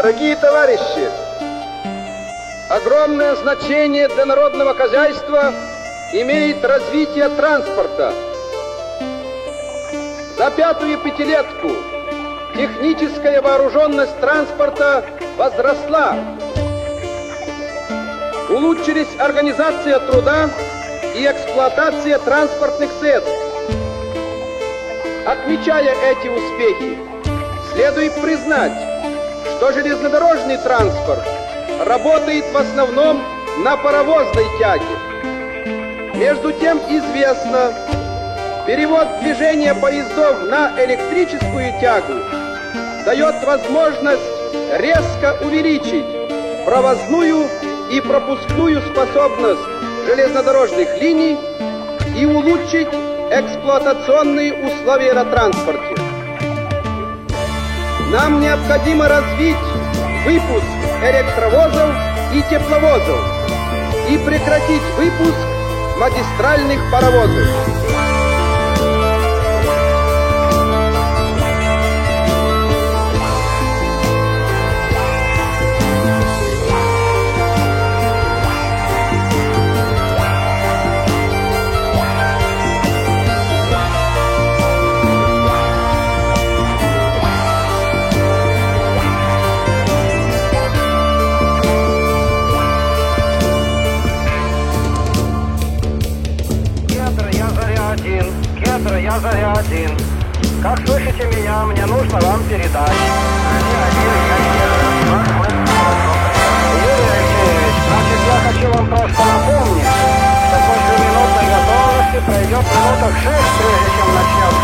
Дорогие товарищи, огромное значение для народного хозяйства имеет развитие транспорта. За пятую пятилетку техническая вооруженность транспорта возросла. Улучшились организация труда и эксплуатация транспортных средств. Отмечая эти успехи, следует признать, что железнодорожный транспорт работает в основном на паровозной тяге. Между тем известно, перевод движения поездов на электрическую тягу дает возможность резко увеличить провозную и пропускную способность железнодорожных линий и улучшить эксплуатационные условия на транспорте. Нам необходимо развить выпуск электровозов и тепловозов и прекратить выпуск магистральных паровозов. Я Заря-1. Как слышите меня, мне нужно вам передать. Юрий Алексеевич, значит, я хочу вам просто напомнить, что после минутной готовности пройдет минуток 6, прежде чем начнется